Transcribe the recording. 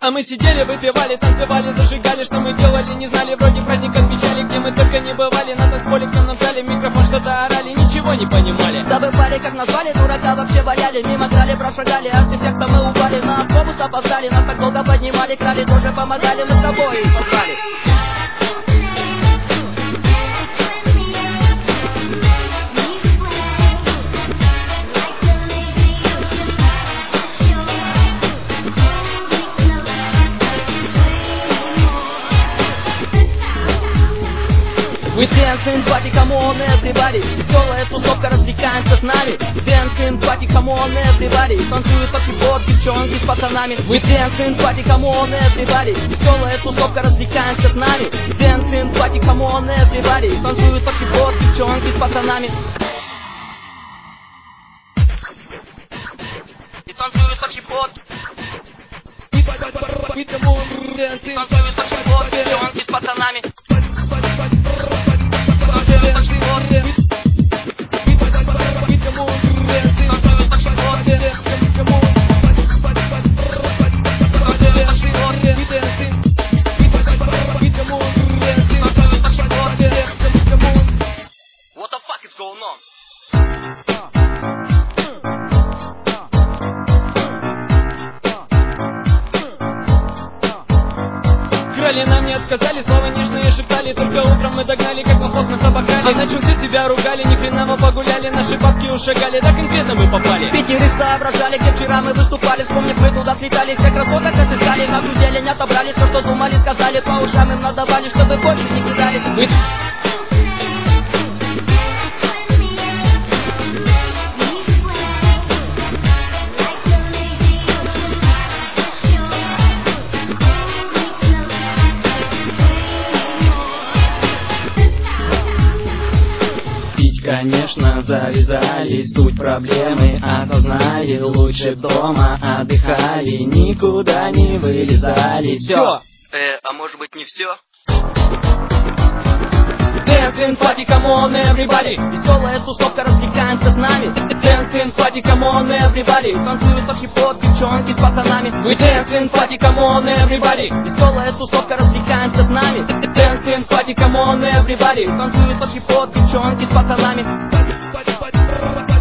А мы сидели, выпивали, танцевали, зажигали. Что мы делали, не знали, вроде праздник отмечали. Где мы только не бывали, на танцполе всем нам дали микрофон, что-то орали, ничего не понимали. Забывали, как назвали, дурака вообще валяли. Мимо крали, прошагали, архитектор мы упали. На автобус опоздали, нас так долго поднимали. Крали, тоже помогали, мы с тобой позвали. We dancing, party, come on, everybody. Веселая тусовка, развлекаемся с нами. Dancing, party, come on, everybody. Танцуют под хип-хоп девчонки с пацанами. We dancing, party, come on, everybody. Веселая тусовка, развлекаемся с нами. Dancing, party, come on, everybody. Танцуют под хип-хоп девчонки с пацанами. И танцуют под хип-хоп. Танцуют под хип-хоп девчонки с пацанами. What the fuck is going on? Крали нам не отказали, слова нежные шептали. Только утром мы догнали, как мы плотно собакали. А ночью все себя ругали, ни хрена мы погуляли. Наши бабки ушагали, да конкретно мы попали. Пятерых соображали, где вчера мы выступали. Вспомнив, вы туда слетали, всех красоток отыскали. Нашу зелень отобрали, все, что думали, сказали. По ушам им надавали, чтобы больше не кидали. Конечно, завязали, суть проблемы осознали. Лучше б дома отдыхали, никуда не вылезали. Все. А может быть не все? Dancing, party, come on, everybody. Веселая тусовка, развлекаемся с нами. Dancing, party, come on, everybody. Танцуют под хип-хоп девчонки с пацанами. We dancing, party, come on, everybody. Веселая тусовка, развлекаемся с нами. Dancing, party, come on, everybody. Танцуют под хип-хоп девчонки с пацанами.